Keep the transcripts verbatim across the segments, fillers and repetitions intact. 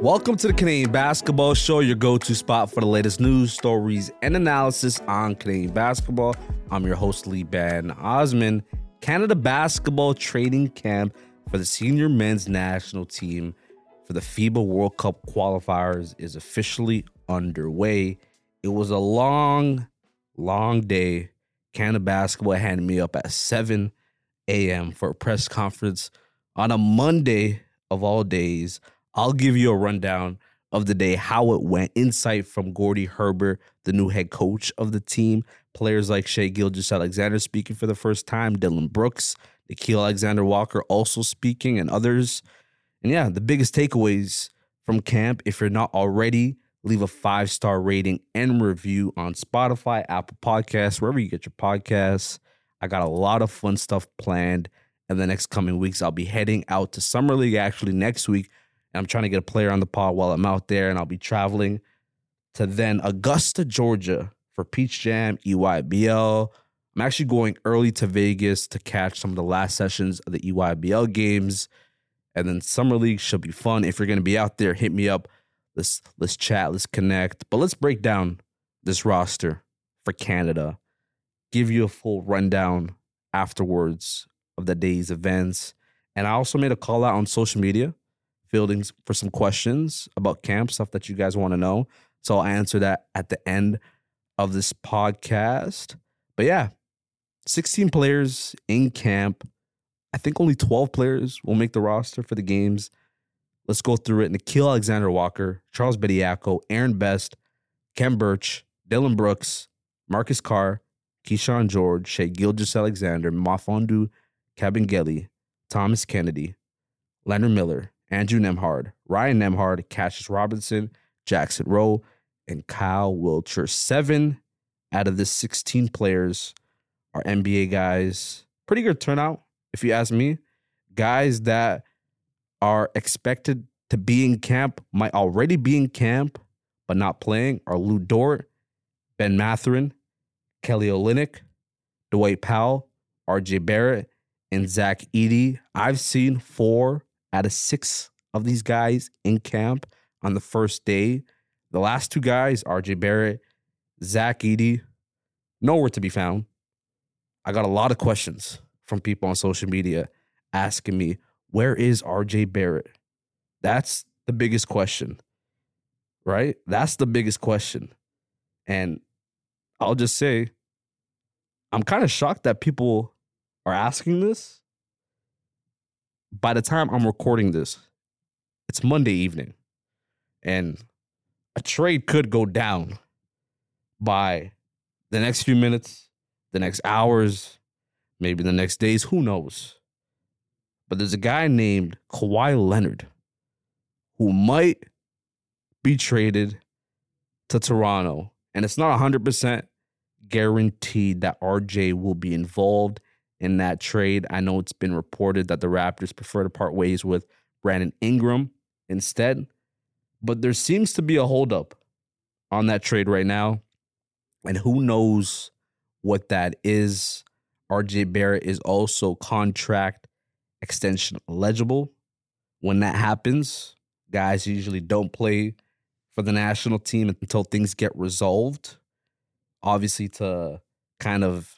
Welcome to the Canadian Basketball Show, your go-to spot for the latest news, stories, and analysis on Canadian basketball. I'm your host, Lee Ben Osman. Canada basketball training camp for the senior men's national team for the FIBA World Cup qualifiers is officially underway. It was a long, long day. Canada basketball had me up at seven a.m. for a press conference on a Monday of all days. I'll give you a rundown of the day, how it went, insight from Gordy Herbert, the new head coach of the team, players like Shai Gilgeous-Alexander speaking for the first time, Dillon Brooks, Nickeil Alexander-Walker also speaking, and others. And yeah, the biggest takeaways from camp, if you're not already, leave a five-star rating and review on Spotify, Apple Podcasts, wherever you get your podcasts. I got a lot of fun stuff planned in the next coming weeks. I'll be heading out to Summer League actually next week. And I'm trying to get a player on the pod while I'm out there, and I'll be traveling to then Augusta, Georgia for Peach Jam, E Y B L. I'm actually going early to Vegas to catch some of the last sessions of the E Y B L games. And then Summer League should be fun. If you're going to be out there, hit me up. Let's, let's chat, let's connect. But let's break down this roster for Canada. Give you a full rundown afterwards of the day's events. And I also made a call out on social media, fielding for some questions about camp, stuff that you guys want to know. So I'll answer that at the end of this podcast. But yeah, sixteen players in camp. I think only twelve players will make the roster for the games. Let's go through it. Nickeil Alexander-Walker, Charles Bediako, Aaron Best, Khem Birch, Dillon Brooks, Marcus Carr, Keyshawn George, Shai Gilgeous-Alexander, Mfiondu Kabengele, Thomas Kennedy, Leonard Miller, Andrew Nembhard, Ryan Nembhard, Cassius Robinson, Jackson Rowe, and Kyle Wiltshire. Seven out of the sixteen players are N B A guys. Pretty good turnout, if you ask me. Guys that are expected to be in camp, might already be in camp, but not playing, are Lu Dort, Ben Mathurin, Kelly Olynyk, Dwight Powell, R J Barrett, and Zach Edey. I've seen four out of six of these guys in camp on the first day. The last two guys, R J Barrett, Zach Edey, nowhere to be found. I got a lot of questions from people on social media asking me, where is R J Barrett? That's the biggest question, right? That's the biggest question. And I'll just say, I'm kind of shocked that people are asking this. By the time I'm recording this, it's Monday evening, and a trade could go down by the next few minutes, the next hours, maybe the next days, who knows? But there's a guy named Kawhi Leonard who might be traded to Toronto, and it's not one hundred percent guaranteed that R J will be involved in that trade. I know it's been reported that the Raptors prefer to part ways with Brandon Ingram instead, but there seems to be a holdup on that trade right now, and who knows what that is. R J Barrett is also contract extension eligible. When that happens, guys usually don't play for the national team until things get resolved. Obviously, to kind of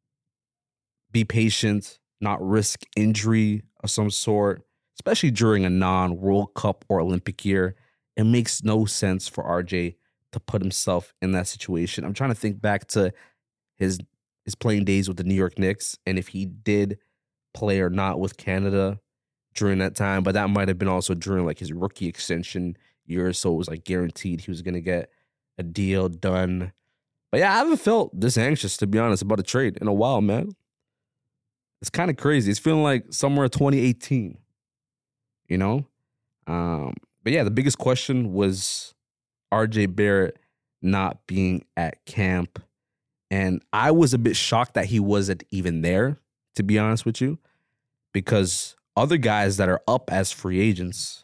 be patient, not risk injury of some sort, especially during a non-World Cup or Olympic year. It makes no sense for R J to put himself in that situation. I'm trying to think back to his his playing days with the New York Knicks, and if he did play or not with Canada during that time, but that might have been also during like his rookie extension year, so it was like guaranteed he was going to get a deal done. But yeah, I haven't felt this anxious, to be honest, about a trade in a while, man. It's kind of crazy. It's feeling like somewhere twenty eighteen, you know? Um, but yeah, the biggest question was R J Barrett not being at camp. And I was a bit shocked that he wasn't even there, to be honest with you, because other guys that are up as free agents,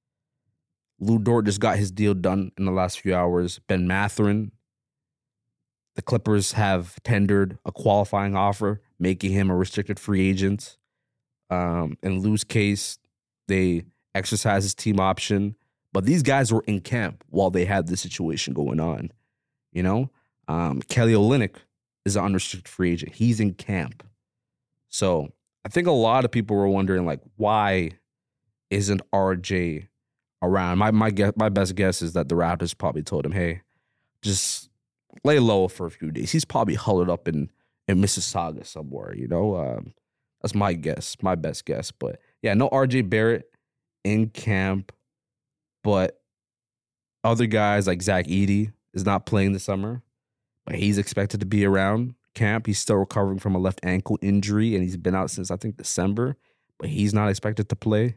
Lu Dort just got his deal done in the last few hours. Ben Mathurin, the Clippers have tendered a qualifying offer, making him a restricted free agent. Um, in Lu's case, they exercise his team option, But these guys were in camp while they had this situation going on. You know, um, Kelly Olynyk is an unrestricted free agent. He's in camp. So I think a lot of people were wondering, like, why isn't R J around? My my guess, my best guess is that the Raptors probably told him, hey, just lay low for a few days. He's probably huddled up in, in Mississauga somewhere, you know? Um, that's my guess, my best guess. But, yeah, no R J Barrett in camp. But other guys like Zach Edey is not playing this summer. But he's expected to be around camp. He's still recovering from a left ankle injury, and he's been out since, I think, December. But he's not expected to play.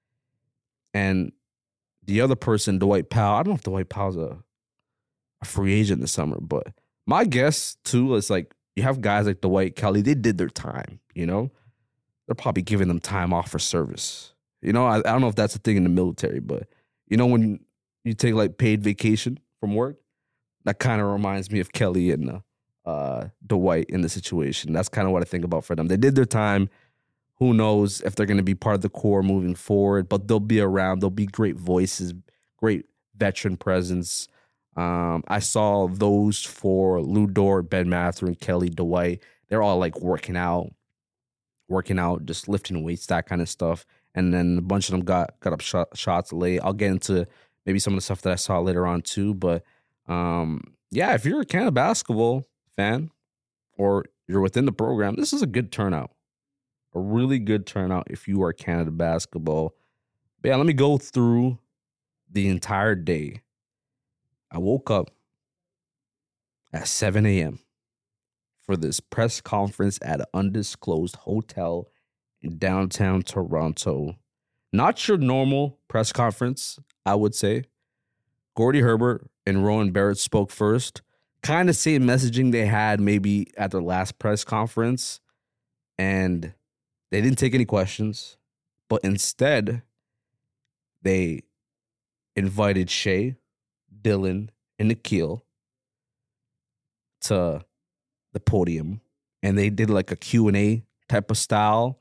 And the other person, Dwight Powell, I don't know if Dwight Powell's a, a free agent this summer, but my guess, too, is like you have guys like Dwight, Kelly, they did their time, you know? They're probably giving them time off for service. You know, I, I don't know if that's a thing in the military, but, you know, when you take, like, paid vacation from work, that kind of reminds me of Kelly and uh, uh, Dwight in the situation. That's kind of what I think about for them. They did their time. Who knows if they're going to be part of the core moving forward, but they'll be around. They'll be great voices, great veteran presence. Um, I saw those for Lou Dort, Ben Mather, and Kelly Dwight. They're all like working out, working out, just lifting weights, that kind of stuff. And then a bunch of them got got up shot, shots late. I'll get into maybe some of the stuff that I saw later on too. But um, yeah, if you're a Canada basketball fan or you're within the program, this is a good turnout. A really good turnout if you are Canada basketball. But yeah, let me go through the entire day. I woke up at seven a.m. for this press conference at an undisclosed hotel in downtown Toronto. Not your normal press conference, I would say. Gordie Herbert and Rowan Barrett spoke first. Kind of same messaging they had maybe at their last press conference. And they didn't take any questions, but instead, they invited Shai, Dylan, and Nikhil to the podium, and they did like a Q and A type of style.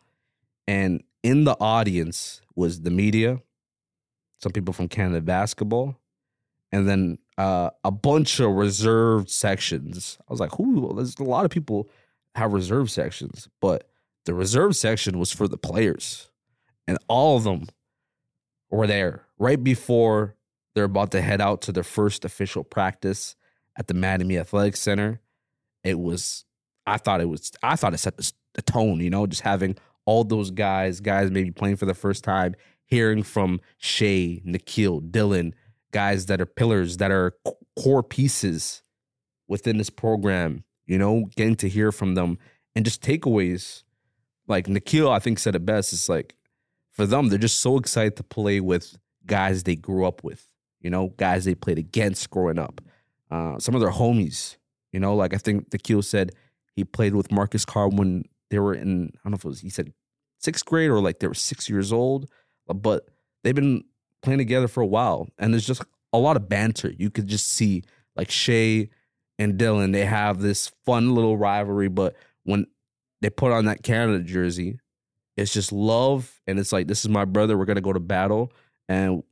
And in the audience was the media, some people from Canada basketball, and then uh, a bunch of reserved sections. I was like, who? There's a lot of people have reserved sections, but the reserve section was for the players, and all of them were there right before they're about to head out to their first official practice at the Mattamy Athletic Center. It was, I thought it was, I thought it set the, the tone, you know, just having all those guys, guys maybe playing for the first time, hearing from Shai, Nikhil, Dylan, guys that are pillars, that are core pieces within this program, you know, getting to hear from them and just takeaways. Like Nikhil, I think, said it best. It's like, for them, they're just so excited to play with guys they grew up with, you know, guys they played against growing up. Uh, some of their homies, you know, like I think Nikhil said he played with Marcus Carr when they were in, I don't know if it was, he said sixth grade or like they were six years old, but they've been playing together for a while. And there's just a lot of banter. You could just see like Shai and Dylan, they have this fun little rivalry, but when they put on that Canada jersey, it's just love. And it's like, this is my brother. We're going to go to battle. And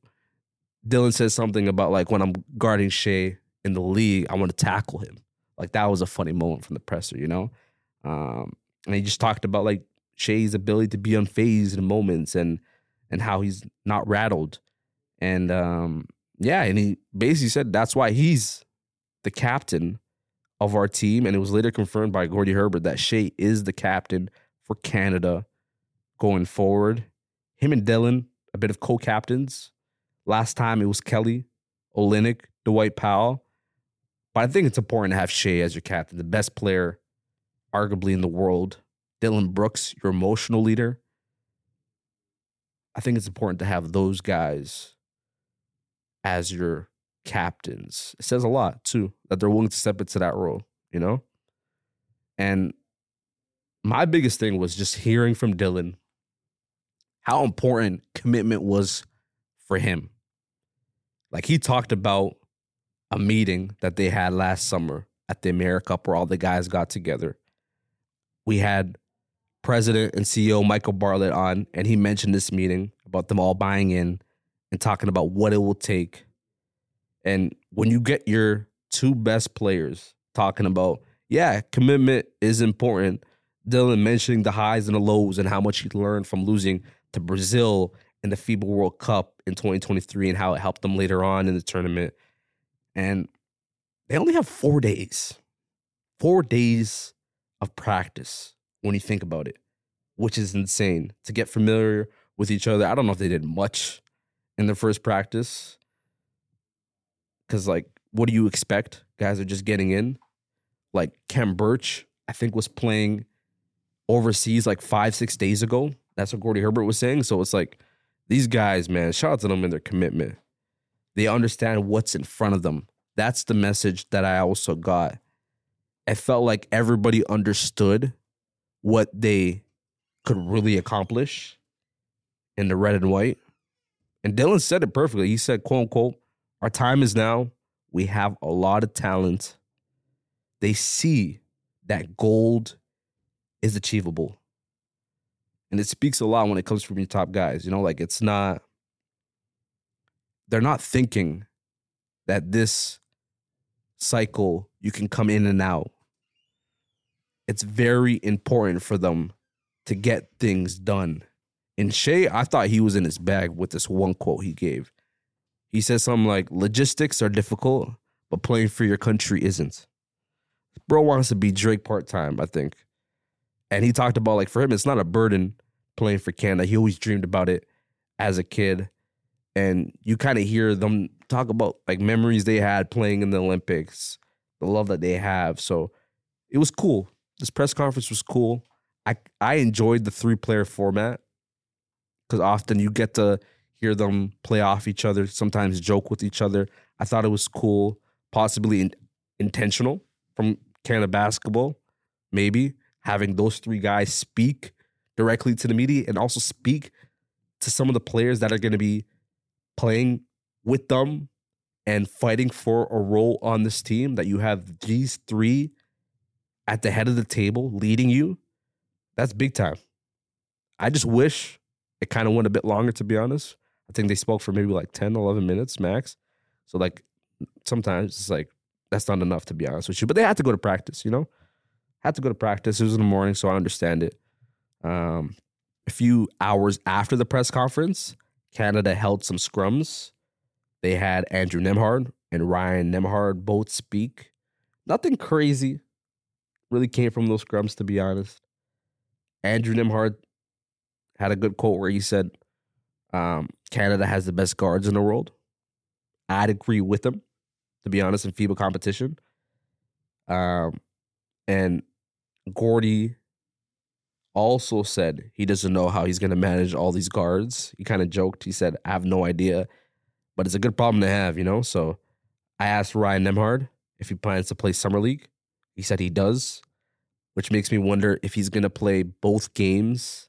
Dylan says something about like, when I'm guarding Shai in the league, I want to tackle him. Like that was a funny moment from the presser, you know? Um, and he just talked about like Shai's ability to be unfazed in moments and, and how he's not rattled. And um, yeah, and he basically said that's why he's the captain of our team, and it was later confirmed by Gordie Herbert that Shai is the captain for Canada going forward. Him and Dylan, a bit of co-captains. Last time it was Kelly, Olynyk, Dwight Powell. But I think it's important to have Shai as your captain, the best player arguably in the world. Dylan Brooks, your emotional leader. I think it's important to have those guys as your captains. It says a lot, too, that they're willing to step into that role, you know? And my biggest thing was just hearing from Dylan how important commitment was for him. Like, he talked about a meeting that they had last summer at the AmeriCup where all the guys got together. We had President and C E O Michael Bartlett on, and he mentioned this meeting about them all buying in and talking about what it will take. And when you get your two best players talking about, yeah, commitment is important. Dylan mentioning the highs and the lows and how much he learned from losing to Brazil in the FIBA World Cup in twenty twenty-three and how it helped them later on in the tournament. And they only have four days. Four days of practice when you think about it, which is insane to get familiar with each other. I don't know if they did much in the first practice because, like, what do you expect? Guys are just getting in. Like, Khem Birch, I think, was playing overseas like five, six days ago. That's what Gordy Herbert was saying. So it's like, these guys, man, shout out to them and their commitment. They understand what's in front of them. That's the message that I also got. I felt like everybody understood what they could really accomplish in the red and white. And Dylan said it perfectly. He said, quote unquote, our time is now. We have a lot of talent. They see that gold is achievable. And it speaks a lot when it comes from your top guys. You know, like it's not, they're not thinking that this cycle you can come in and out. It's very important for them to get things done. And Shea, I thought he was in his bag with this one quote he gave. He said something like, logistics are difficult, but playing for your country isn't. Bro wants to be Drake part-time, I think. And he talked about, like, for him, it's not a burden playing for Canada. He always dreamed about it as a kid. And you kind of hear them talk about, like, memories they had playing in the Olympics, the love that they have. So it was cool. This press conference was cool. I, I enjoyed the three-player format because often you get to hear them play off each other, sometimes joke with each other. I thought it was cool, possibly in, intentional from Canada Basketball, maybe, having those three guys speak directly to the media and also speak to some of the players that are going to be playing with them and fighting for a role on this team, that you have these three at the head of the table leading you. That's big time. I just wish it kind of went a bit longer, to be honest. I think they spoke for maybe like ten, eleven minutes max. So like sometimes it's like, that's not enough, to be honest with you. But they had to go to practice, you know? Had to go to practice. It was in the morning, so I understand it. Um, a few hours after the press conference, Canada held some scrums. They had Andrew Nembhard and Ryan Nembhard both speak. Nothing crazy really came from those scrums, to be honest. Andrew Nembhard had a good quote where he said, um, Canada has the best guards in the world. I'd agree with him, to be honest, in FIBA competition. Um, and Gordy also said he doesn't know how he's going to manage all these guards. He kind of joked. He said, I have no idea, but it's a good problem to have, you know? So I asked Ryan Nembhard if he plans to play Summer League. He said he does, which makes me wonder if he's going to play both games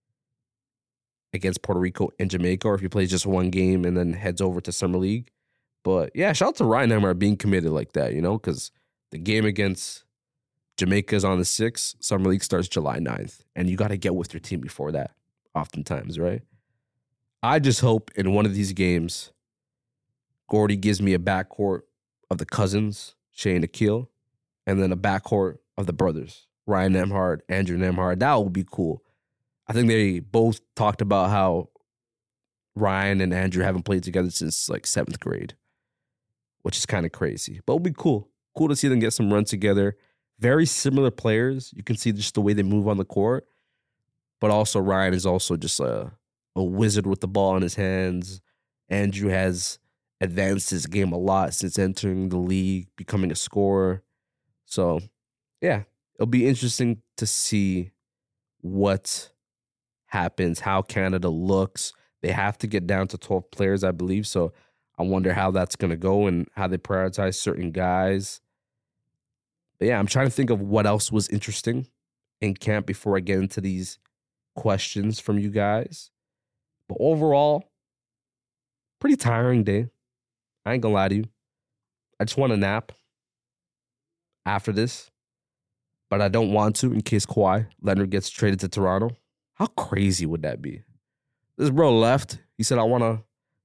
against Puerto Rico and Jamaica, or if he plays just one game and then heads over to Summer League. But yeah, shout out to Ryan Nembhard being committed like that, you know, because the game against Jamaica is on the sixth. Summer League starts July ninth, and you got to get with your team before that, oftentimes, right? I just hope in one of these games, Gordy gives me a backcourt of the cousins, Shea and Akil, and then a backcourt of the brothers, Ryan Nembhard, Andrew Nembhard. That would be cool. I think they both talked about how Ryan and Andrew haven't played together since like seventh grade, which is kind of crazy. But it'll be cool. Cool to see them get some run together. Very similar players. You can see just the way they move on the court. But also Ryan is also just a, a wizard with the ball in his hands. Andrew has advanced his game a lot since entering the league, becoming a scorer. So, yeah, it'll be interesting to see what happens, how Canada looks. They have to get down to twelve players, I believe. So I wonder how that's going to go and how they prioritize certain guys. But yeah, I'm trying to think of what else was interesting in camp before I get into these questions from you guys. But overall, pretty tiring day. I ain't gonna lie to you. I just want a nap after this. But I don't want to in case Kawhi Leonard gets traded to Toronto. How crazy would that be? This bro left. He said, I want to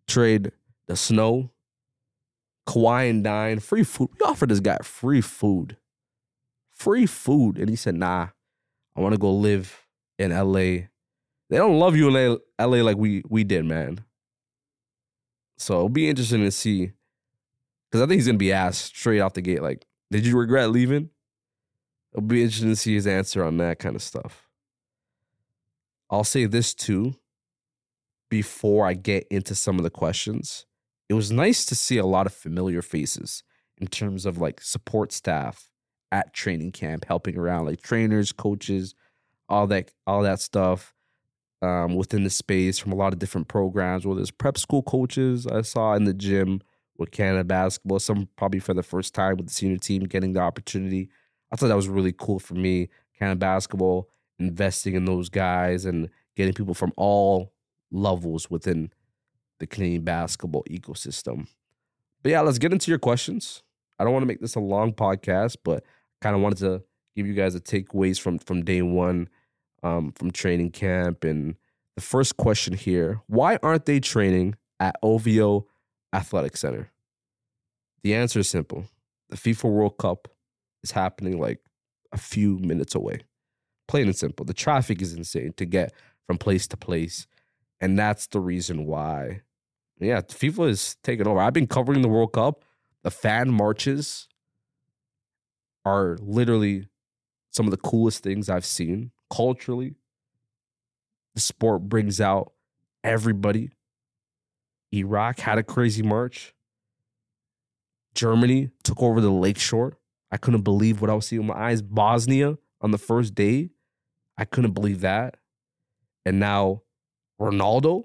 trade the snow, Kawhi and Dine, free food. We offered this guy free food. Free food. And he said, nah, I want to go live in L A. They don't love you in L A like we we did, man. So it'll be interesting to see. Because I think he's going to be asked straight out the gate, like, did you regret leaving? It'll be interesting to see his answer on that kind of stuff. I'll say this too, before I get into some of the questions. It was nice to see a lot of familiar faces in terms of like support staff at training camp, helping around, like trainers, coaches, all that, all that stuff um, within the space from a lot of different programs. Well, there's prep school coaches I saw in the gym with Canada basketball, some probably for the first time with the senior team getting the opportunity. I thought that was really cool for me. Canada basketball investing in those guys and getting people from all levels within the Canadian basketball ecosystem. But yeah, let's get into your questions. I don't want to make this a long podcast, but kind of wanted to give you guys the takeaways from, from day one, um, from training camp. And the first question here, why aren't they training at O V O Athletic Center? The answer is simple. The FIFA World Cup is happening like a few minutes away. Plain and simple. The traffic is insane to get from place to place. And that's the reason why. Yeah, FIFA is taking over. I've been covering the World Cup. The fan marches are literally some of the coolest things I've seen. Culturally, the sport brings out everybody. Iraq had a crazy march. Germany took over the lakeshore. I couldn't believe what I was seeing with my eyes. Bosnia on the first day. I couldn't believe that. And now Ronaldo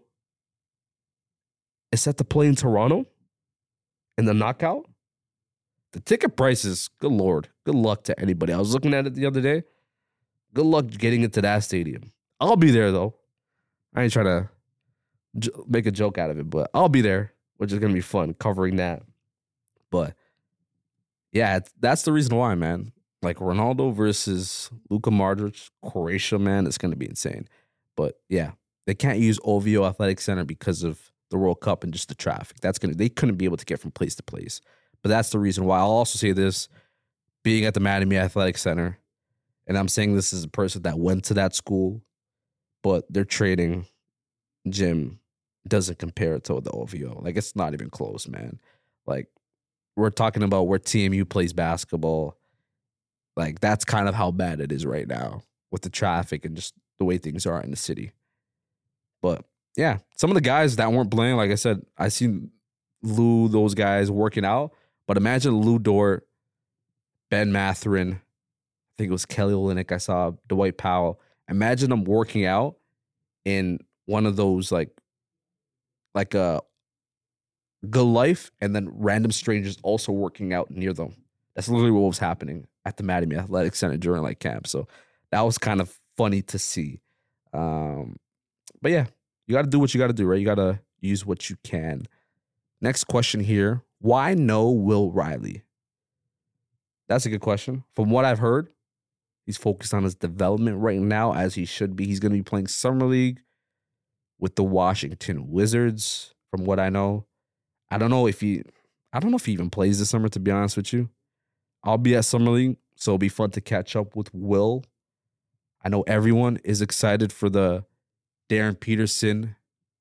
is set to play in Toronto in the knockout. The ticket prices, good Lord, good luck to anybody. I was looking at it the other day. Good luck getting into that stadium. I'll be there, though. I ain't trying to j- make a joke out of it, but I'll be there, which is going to be fun, covering that. But, yeah, that's the reason why, man. Like, Ronaldo versus Luka Modric, Croatia, man, it's going to be insane. But, yeah, they can't use O V O Athletic Center because of the World Cup and just the traffic. That's gonna They couldn't be able to get from place to place. But that's the reason why. I'll also say this, being at the Mattamy Athletic Center, and I'm saying this as a person that went to that school, but their training gym doesn't compare to the O V O. Like, it's not even close, man. Like, we're talking about where T M U plays basketball. Like, that's kind of how bad it is right now with the traffic and just the way things are in the city. But, yeah, some of the guys that weren't playing, like I said, I seen Lou, those guys working out. But imagine Lou Dort, Ben Mathurin, I think it was Kelly Olynyk I saw, Dwight Powell. Imagine them working out in one of those, like, like a Good Life, and then random strangers also working out near them. That's literally what was happening at the Mattamy Athletic Center during, like, camp. So that was kind of funny to see. Um, but, yeah, you got to do what you got to do, right? You got to use what you can. Next question here. Why no Will Riley? That's a good question. From what I've heard, he's focused on his development right now, as he should be. He's going to be playing Summer League with the Washington Wizards, from what I know. I don't know if he, I don't know if he even plays this summer, to be honest with you. I'll be at Summer League, so it'll be fun to catch up with Will. I know everyone is excited for the Darren Peterson,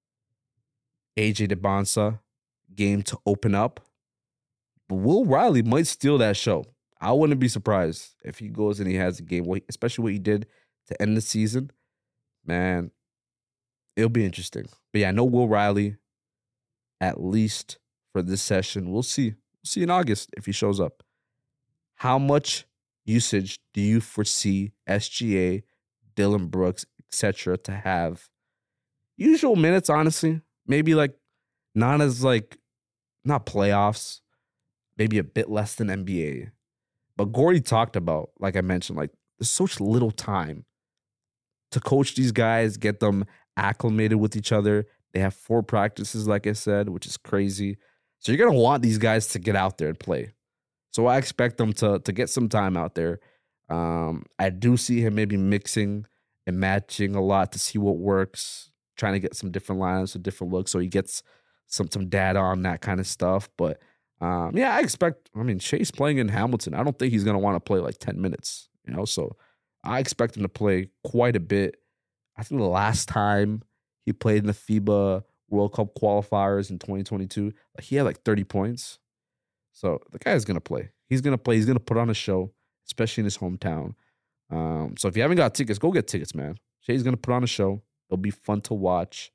A J DeBonsa game to open up. But Will Riley might steal that show. I wouldn't be surprised if he goes and he has a game, especially what he did to end the season. Man, it'll be interesting. But yeah, no Will Riley, at least for this session. We'll see. We'll see in August if he shows up. How much usage do you foresee S G A, Dillon Brooks, et cetera to have? Usual minutes, honestly. Maybe like not as like, not playoffs. Maybe a bit less than N B A. But Gordy talked about, like I mentioned, like there's such little time to coach these guys, get them acclimated with each other. They have four practices, like I said, which is crazy. So you're going to want these guys to get out there and play. So I expect them to, to get some time out there. Um, I do see him maybe mixing and matching a lot to see what works, trying to get some different lineups with different looks so he gets some some data on that kind of stuff. But um, yeah, I expect. I mean, Shea's playing in Hamilton. I don't think he's gonna want to play like ten minutes. You know, so I expect him to play quite a bit. I think the last time he played in the FIBA World Cup qualifiers in twenty twenty-two, like he had like thirty points. So the guy's gonna play. He's gonna play. He's gonna put on a show, especially in his hometown. Um, so if you haven't got tickets, go get tickets, man. Shea's gonna put on a show. It'll be fun to watch.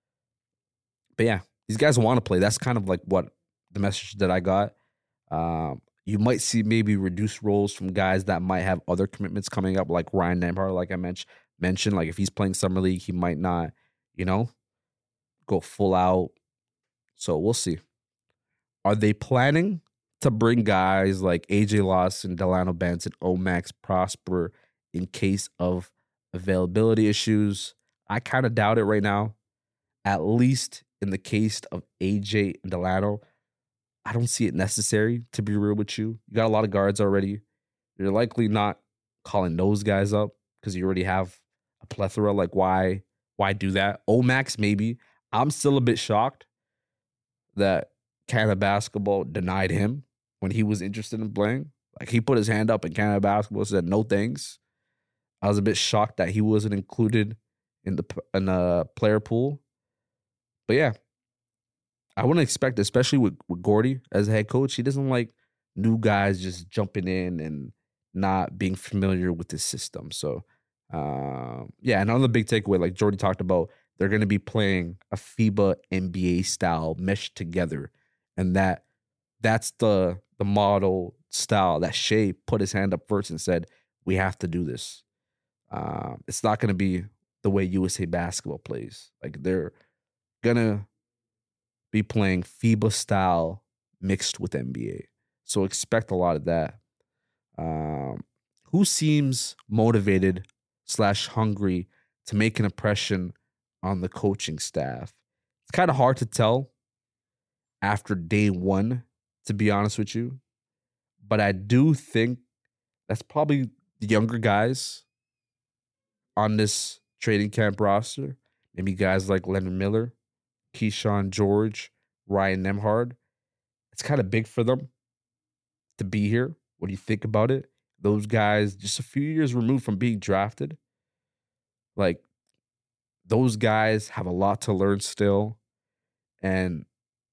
But yeah, these guys want to play. That's kind of like what the message that I got. Um, you might see maybe reduced roles from guys that might have other commitments coming up, like Ryan Nembhard, like I mentioned. Mentioned, like if he's playing summer league, he might not, you know, go full out. So we'll see. Are they planning to bring guys like A J Lawson, Delano Benson, Omax Prosper in case of availability issues? I kind of doubt it right now. At least in the case of A J and Delano, I don't see it necessary, to be real with you. You got a lot of guards already. You're likely not calling those guys up because you already have a plethora. Like, why, why do that? Omax, maybe. I'm still a bit shocked that Canada Basketball denied him when he was interested in playing. Like, he put his hand up and Canada Basketball said, no thanks. I was a bit shocked that he wasn't included in the in the player pool. But yeah, I wouldn't expect, especially with, with Gordy as a head coach, he doesn't like new guys just jumping in and not being familiar with his system. So, um, yeah, and another big takeaway, like Jordy talked about, they're going to be playing a FIBA N B A style meshed together. And that that's the the model style that Shea put his hand up first and said, we have to do this. Um, it's not going to be the way U S A Basketball plays. Like, they're going to be playing FIBA style mixed with N B A. So expect a lot of that. Um, who seems motivated slash hungry to make an impression on the coaching staff? It's kind of hard to tell after day one, to be honest with you. But I do think that's probably the younger guys on this training camp roster. Maybe guys like Leonard Miller, Keyshawn George, Ryan Nembhard. It's kind of big for them to be here. What do you think about it? Those guys, just a few years removed from being drafted, like, those guys have a lot to learn still. And,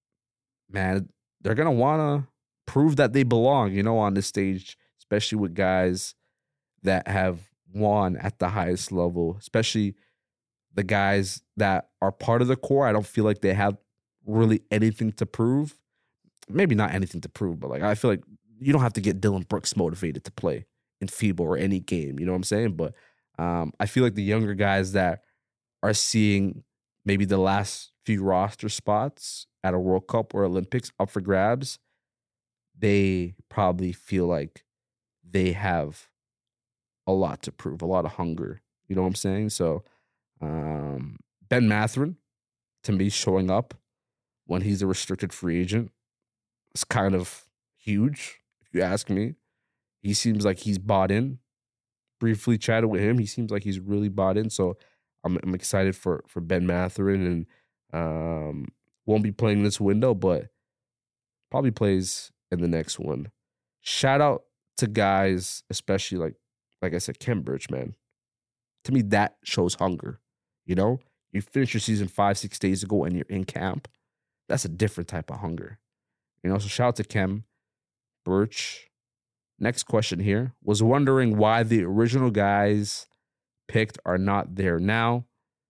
man, they're going to want to prove that they belong, you know, on this stage, especially with guys that have won at the highest level, especially the guys that are part of the core. I don't feel like they have really anything to prove. Maybe not anything to prove, but like, I feel like you don't have to get Dylan Brooks motivated to play in FIBA or any game. You know what I'm saying? But um, I feel like the younger guys that are seeing maybe the last few roster spots at a World Cup or Olympics up for grabs, they probably feel like they have a lot to prove, a lot of hunger. You know what I'm saying? So um, Ben Mathurin, to me, showing up when he's a restricted free agent is kind of huge, if you ask me. He seems like he's bought in. Briefly chatted with him. He seems like he's really bought in. So I'm, I'm excited for, for Ben Mathurin, and um, won't be playing this window, but probably plays in the next one. Shout out to guys, especially like, like I said, Khem Birch, man. To me, that shows hunger. You know, you finished your season five, six days ago and you're in camp. That's a different type of hunger. You know, so shout out to Khem Birch. Next question here. Was wondering why the original guys picked are not there now.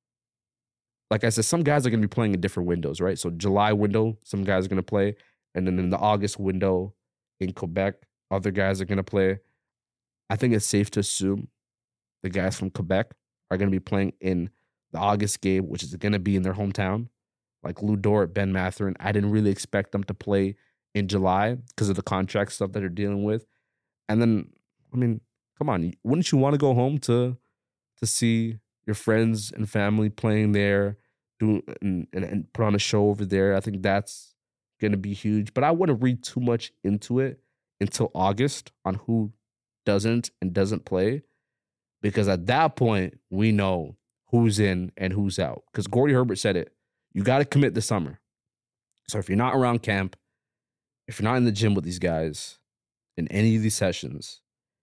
Like I said, some guys are going to be playing in different windows, right? So July window, some guys are going to play. And then in the August window in Quebec, other guys are going to play. I think it's safe to assume the guys from Quebec are going to be playing in the August game, which is going to be in their hometown. Like Lou Dort, Ben Mathurin. I didn't really expect them to play in July because of the contract stuff that they're dealing with. And then, I mean, come on. Wouldn't you want to go home to to see your friends and family playing there, do and, and, and put on a show over there? I think that's going to be huge. But I wouldn't read too much into it until August on who doesn't and doesn't play. Because at that point, we know who's in and who's out. Because Gordy Herbert said it. You got to commit this summer. So if you're not around camp, if you're not in the gym with these guys in any of these sessions,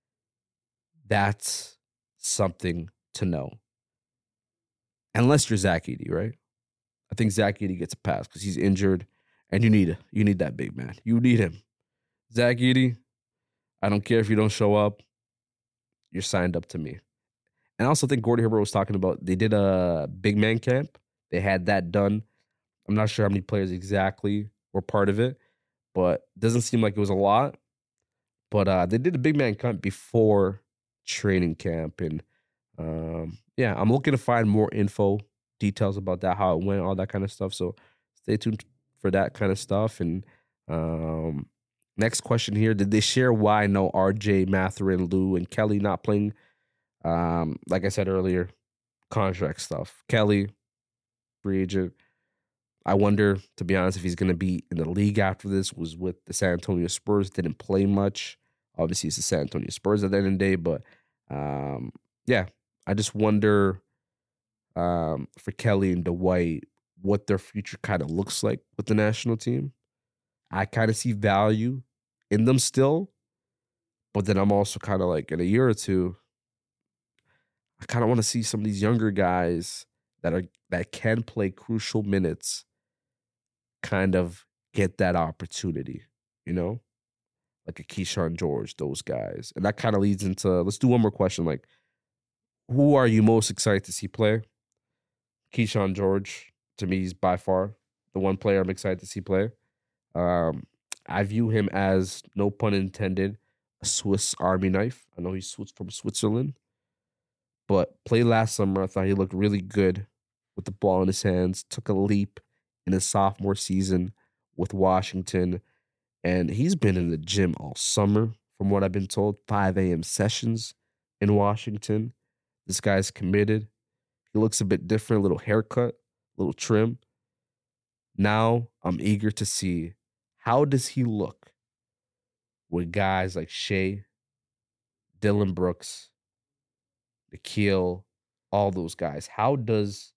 that's something to know. Unless you're Zach Edey, right? I think Zach Edey gets a pass because he's injured, and you need you need that big man. You need him. Zach Edey, I don't care if you don't show up. You're signed up to me. And I also think Gordy Herbert was talking about, they did a big man camp. They had that done. I'm not sure how many players exactly were part of it, but it doesn't seem like it was a lot. But uh, they did a big man camp before training camp. And um, yeah, I'm looking to find more info, details about that, how it went, all that kind of stuff. So stay tuned for that kind of stuff. And um, next question here, did they share why no R J, Mathurin, Lou, and Kelly not playing? Um, like I said earlier, contract stuff. Kelly, free agent. I wonder, to be honest, if he's going to be in the league after this. Was with the San Antonio Spurs, didn't play much. Obviously, it's the San Antonio Spurs at the end of the day, but um, yeah, I just wonder um, for Kelly and Dwight what their future kind of looks like with the national team. I kind of see value in them still, but then I'm also kind of like, in a year or two, I kind of want to see some of these younger guys that are that can play crucial minutes kind of get that opportunity, you know, like a Keyshawn George, those guys. And that kind of leads into, let's do one more question. Like, who are you most excited to see play? Keyshawn George, to me, is by far the one player I'm excited to see play. Um, I view him as, no pun intended, a Swiss Army knife. I know he's from Switzerland, but played last summer. I thought he looked really good with the ball in his hands, took a leap in his sophomore season with Washington. And he's been in the gym all summer, from what I've been told, five a.m. sessions in Washington. This guy's committed. He looks a bit different, a little haircut, a little trim. Now I'm eager to see, how does he look with guys like Shea, Dylan Brooks, Nikhil, all those guys? How does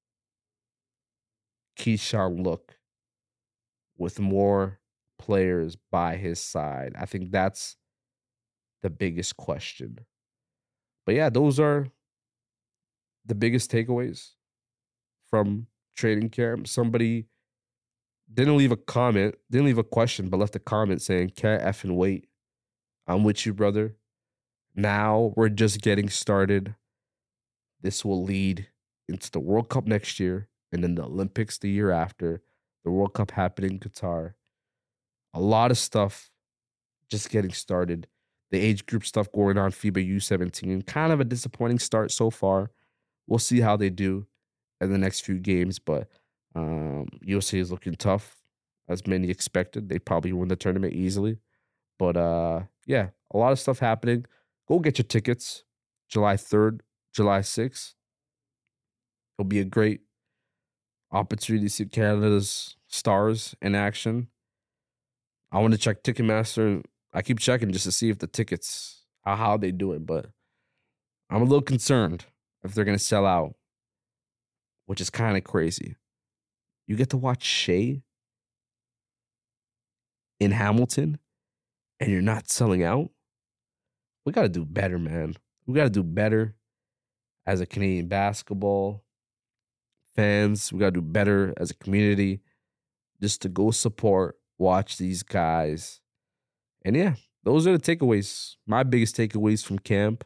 Keyshawn look with more players by his side? I think that's the biggest question. But yeah, those are the biggest takeaways from training camp. Somebody didn't leave a comment, didn't leave a question, but left a comment saying, can't effing wait. I'm with you, brother. Now we're just getting started. This will lead into the World Cup next year, and then the Olympics the year after, the World Cup happening in Qatar. A lot of stuff just getting started. The age group stuff going on, FIBA U seventeen. Kind of a disappointing start so far. We'll see how they do in the next few games, but um, U S A is looking tough, as many expected. They probably win the tournament easily. But uh, yeah, a lot of stuff happening. Go get your tickets. July third, July sixth. It'll be a great opportunity to see Canada's stars in action. I want to check Ticketmaster. I keep checking just to see if the tickets, how, how they do it, but I'm a little concerned if they're going to sell out, which is kind of crazy. You get to watch Shea in Hamilton and you're not selling out? We got to do better, man. We got to do better as a Canadian basketball fans. We got to do better as a community just to go support, watch these guys. And yeah, those are the takeaways. My biggest takeaways from camp.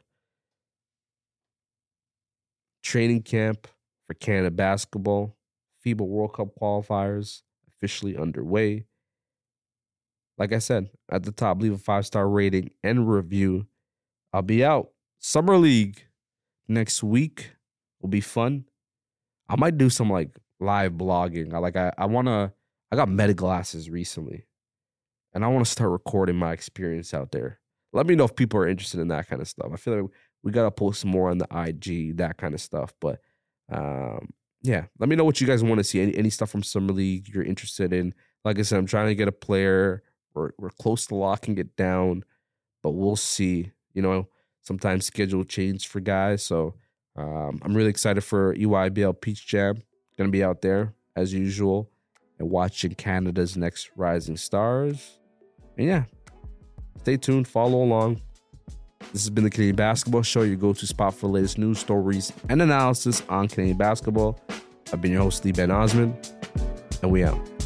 Training camp for Canada basketball. FIBA World Cup qualifiers officially underway. Like I said, at the top, leave a five-star rating and review. I'll be out. Summer League next week will be fun. I might do some like live blogging. I like I, I wanna I got Meta glasses recently. And I want to start recording my experience out there. Let me know if people are interested in that kind of stuff. I feel like we got to post more on the I G, that kind of stuff. But um, yeah, let me know what you guys want to see. Any, any stuff from Summer League you're interested in. Like I said, I'm trying to get a player. We're, we're close to locking it down, but we'll see. You know, sometimes schedule change for guys. So um, I'm really excited for E Y B L Peach Jam. Going to be out there as usual. and watching Canada's next rising stars. And yeah, stay tuned, follow along. This has been the Canadian Basketball Show, your go-to spot for the latest news, stories, and analysis on Canadian basketball. I've been your host, Lee Ben Osmond, and we out.